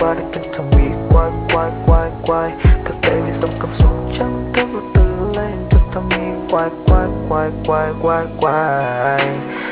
qua để kinh thầm nghĩ quay thực tế vì dòng cảm xúc chẳng thức từ lên thực thầm nghĩ quay